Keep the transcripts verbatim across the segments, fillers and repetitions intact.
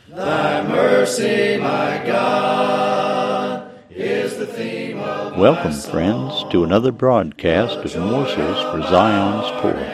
Thy mercy, my God, is the theme of Welcome, friends, to another broadcast of Morsels for Zion's Torah.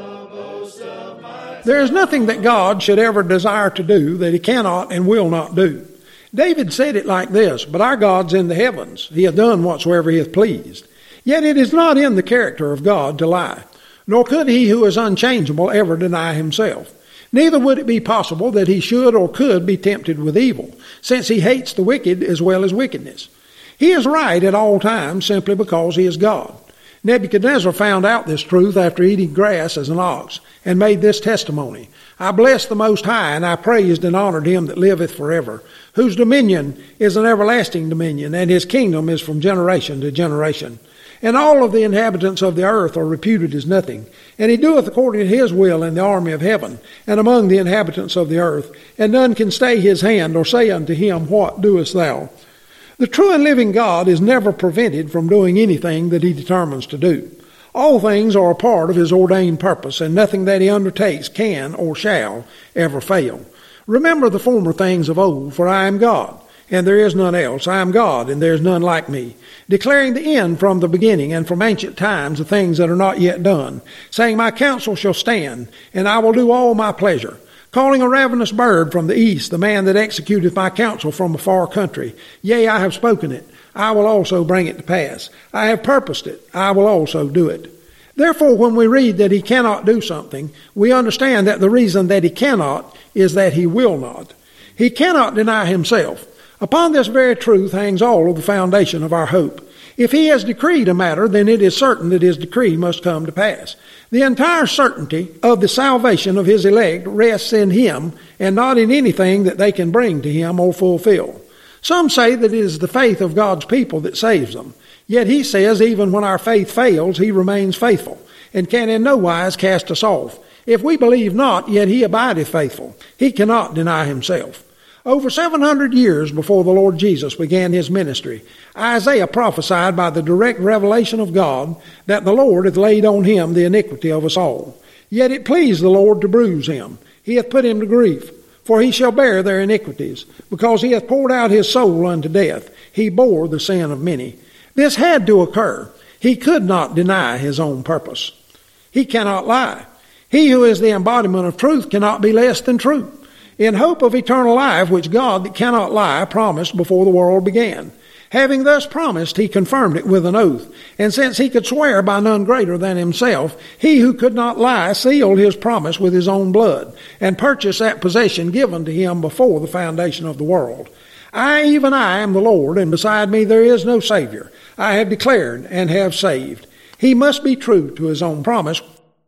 There is nothing that God should ever desire to do that he cannot and will not do. David said it like this, "But our God's in the heavens. He hath done whatsoever he hath pleased." Yet it is not in the character of God to lie, nor could he who is unchangeable ever deny himself. Neither would it be possible that he should or could be tempted with evil, since he hates the wicked as well as wickedness. He is right at all times simply because he is God. Nebuchadnezzar found out this truth after eating grass as an ox, and made this testimony: "I blessed the Most High, and I praised and honored him that liveth forever, whose dominion is an everlasting dominion, and his kingdom is from generation to generation. And all of the inhabitants of the earth are reputed as nothing. And he doeth according to his will in the army of heaven, and among the inhabitants of the earth. And none can stay his hand, or say unto him, What doest thou?" The true and living God is never prevented from doing anything that he determines to do. All things are a part of his ordained purpose, and nothing that he undertakes can or shall ever fail. "Remember the former things of old, for I am God, and there is none else. I am God, and there is none like me, declaring the end from the beginning, and from ancient times the things that are not yet done, saying, My counsel shall stand, and I will do all my pleasure, calling a ravenous bird from the east, the man that executeth my counsel from a far country. Yea, I have spoken it, I will also bring it to pass. I have purposed it, I will also do it." Therefore, when we read that he cannot do something, we understand that the reason that he cannot is that he will not. He cannot deny himself. Upon this very truth hangs all of the foundation of our hope. If he has decreed a matter, then it is certain that his decree must come to pass. The entire certainty of the salvation of his elect rests in him, and not in anything that they can bring to him or fulfill. Some say that it is the faith of God's people that saves them. Yet he says even when our faith fails, he remains faithful, and can in no wise cast us off. If we believe not, yet he abideth faithful. He cannot deny himself. Over seven hundred years before the Lord Jesus began his ministry, Isaiah prophesied by the direct revelation of God that the Lord hath laid on him the iniquity of us all. Yet it pleased the Lord to bruise him. He hath put him to grief, for he shall bear their iniquities. Because he hath poured out his soul unto death, he bore the sin of many. This had to occur. He could not deny his own purpose. He cannot lie. He who is the embodiment of truth cannot be less than true, in hope of eternal life, which God that cannot lie promised before the world began. Having thus promised, he confirmed it with an oath. And since he could swear by none greater than himself, he who could not lie sealed his promise with his own blood, and purchased that possession given to him before the foundation of the world. "I, even I, am the Lord, and beside me there is no Savior. I have declared and have saved." He must be true to his own promise.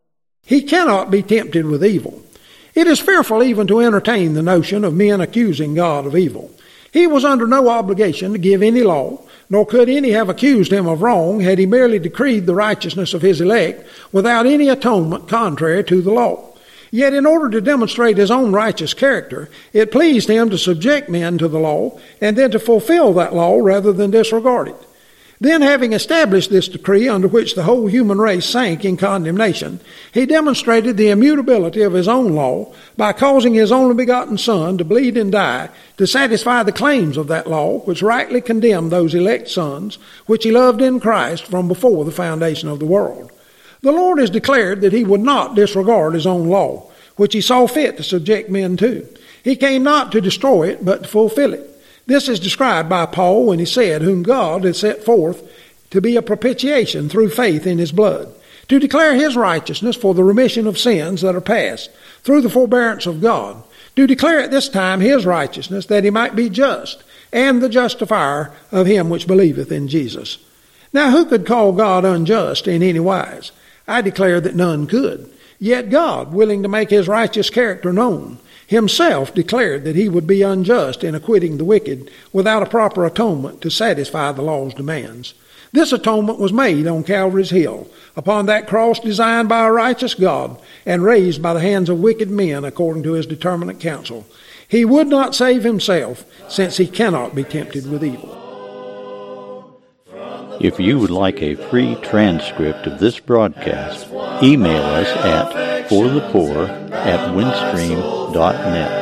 He cannot be tempted with evil. It is fearful even to entertain the notion of men accusing God of evil. He was under no obligation to give any law, nor could any have accused him of wrong had he merely decreed the righteousness of his elect without any atonement contrary to the law. Yet in order to demonstrate his own righteous character, it pleased him to subject men to the law, and then to fulfill that law rather than disregard it. Then, having established this decree under which the whole human race sank in condemnation, he demonstrated the immutability of his own law by causing his only begotten Son to bleed and die to satisfy the claims of that law which rightly condemned those elect sons which he loved in Christ from before the foundation of the world. The Lord has declared that he would not disregard his own law, which he saw fit to subject men to. He came not to destroy it, but to fulfill it. This is described by Paul when he said, "Whom God has set forth to be a propitiation through faith in his blood, to declare his righteousness for the remission of sins that are past, through the forbearance of God, to declare at this time his righteousness, that he might be just, and the justifier of him which believeth in Jesus." Now who could call God unjust in any wise? I declare that none could. Yet God, willing to make his righteous character known, himself declared that he would be unjust in acquitting the wicked without a proper atonement to satisfy the law's demands. This atonement was made on Calvary's hill, upon that cross designed by a righteous God and raised by the hands of wicked men according to his determinate counsel. He would not save himself, since he cannot be tempted with evil. If you would like a free transcript of this broadcast, email us at forthepoor at windstream dot net.